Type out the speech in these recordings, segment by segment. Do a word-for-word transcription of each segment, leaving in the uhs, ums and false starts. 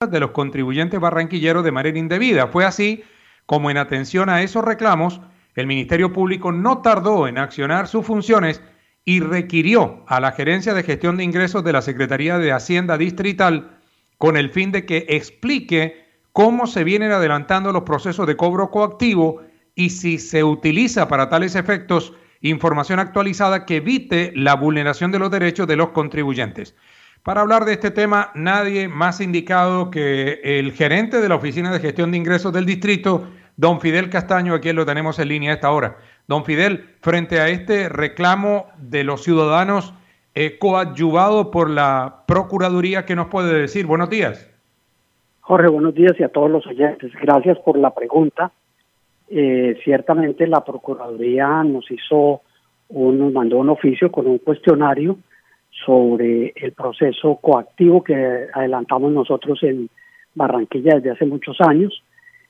de los contribuyentes barranquilleros de manera indebida. Fue así como, en atención a esos reclamos, el Ministerio Público no tardó en accionar sus funciones y requirió a la Gerencia de Gestión de Ingresos de la Secretaría de Hacienda Distrital con el fin de que explique cómo se vienen adelantando los procesos de cobro coactivo y si se utiliza para tales efectos información actualizada que evite la vulneración de los derechos de los contribuyentes. Para hablar de este tema, nadie más indicado que el gerente de la Oficina de Gestión de Ingresos del Distrito, don Fidel Castaño, a quien lo tenemos en línea a esta hora. Don Fidel, frente a este reclamo de los ciudadanos eh, coadyuvado por la Procuraduría, ¿qué nos puede decir? Buenos días. Jorge, buenos días y a todos los oyentes. Gracias por la pregunta. Eh, ciertamente la Procuraduría nos hizo, un, nos mandó un oficio con un cuestionario sobre el proceso coactivo que adelantamos nosotros en Barranquilla desde hace muchos años,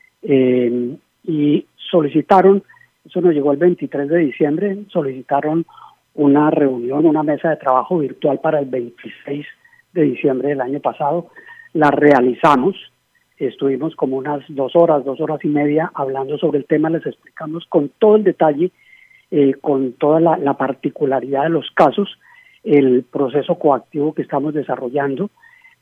eh, y solicitaron, eso nos llegó el veintitrés de diciembre, solicitaron una reunión, una mesa de trabajo virtual para el veintiséis de diciembre del año pasado. La realizamos, estuvimos como unas dos horas, dos horas y media hablando sobre el tema, les explicamos con todo el detalle, eh, con toda la, la particularidad de los casos, el proceso coactivo que estamos desarrollando,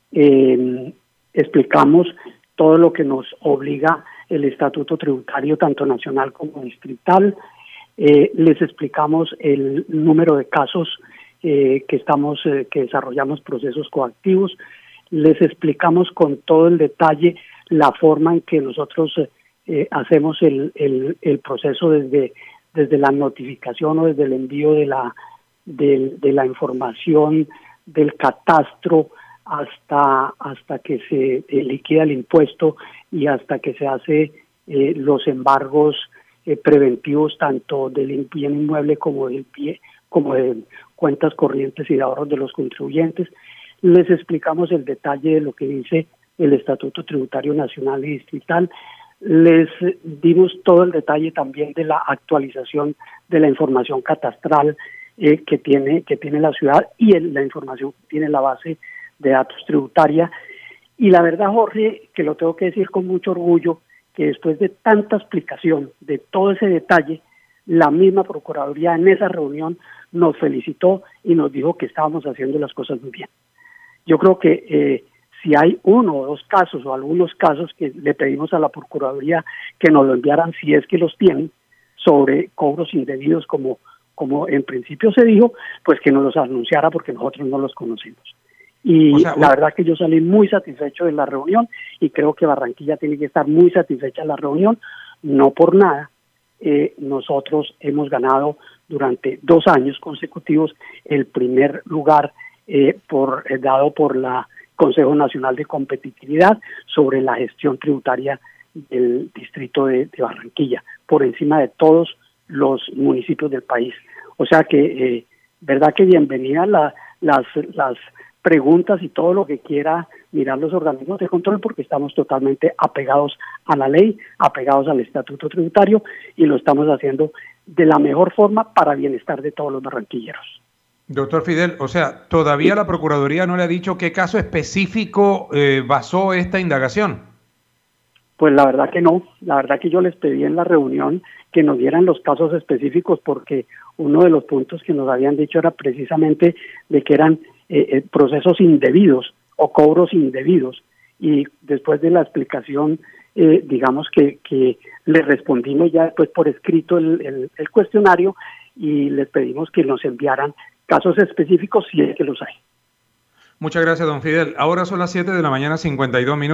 eh, explicamos todo lo que nos obliga el estatuto tributario tanto nacional como distrital, eh, les explicamos el número de casos eh, que estamos eh, que desarrollamos procesos coactivos, les explicamos con todo el detalle la forma en que nosotros eh, hacemos el, el, el proceso desde, desde la notificación o desde el envío de la De, de la información del catastro hasta hasta que se eh, liquida el impuesto y hasta que se hace eh, los embargos eh, preventivos tanto del bien inmueble como del pie, como de cuentas corrientes y de ahorros de los contribuyentes. Les explicamos el detalle de lo que dice el Estatuto Tributario Nacional y Distrital. Les dimos todo el detalle también de la actualización de la información catastral Eh, que tiene que tiene la ciudad y el, la información que tiene la base de datos tributaria. Y la verdad, Jorge, que lo tengo que decir con mucho orgullo, que después de tanta explicación de todo ese detalle, la misma Procuraduría en esa reunión nos felicitó y nos dijo que estábamos haciendo las cosas muy bien. Yo creo que eh, si hay uno o dos casos o algunos casos que le pedimos a la Procuraduría que nos lo enviaran, si es que los tienen, sobre cobros indebidos como como en principio se dijo, pues que nos los anunciara porque nosotros no los conocemos. Y o sea, la verdad que yo salí muy satisfecho de la reunión y creo que Barranquilla tiene que estar muy satisfecha de la reunión, no por nada. Eh, nosotros hemos ganado durante dos años consecutivos el primer lugar eh, por eh, dado por la Consejo Nacional de Competitividad sobre la gestión tributaria del distrito de, de Barranquilla, por encima de todos los municipios del país. O sea que, eh, verdad que bienvenida la, las, las preguntas y todo lo que quiera mirar los organismos de control, porque estamos totalmente apegados a la ley, apegados al estatuto tributario y lo estamos haciendo de la mejor forma para bienestar de todos los barranquilleros. Doctor Fidel, o sea, ¿todavía sí. la Procuraduría no le ha dicho qué caso específico eh, basó esta indagación? Pues la verdad que no, la verdad que yo les pedí en la reunión que nos dieran los casos específicos porque uno de los puntos que nos habían dicho era precisamente de que eran eh, eh, procesos indebidos o cobros indebidos y después de la explicación eh, digamos que, que les respondimos ya después por escrito el, el, el cuestionario y les pedimos que nos enviaran casos específicos si es que los hay. Muchas gracias, don Fidel. Ahora son las siete de la mañana, cincuenta y dos minutos.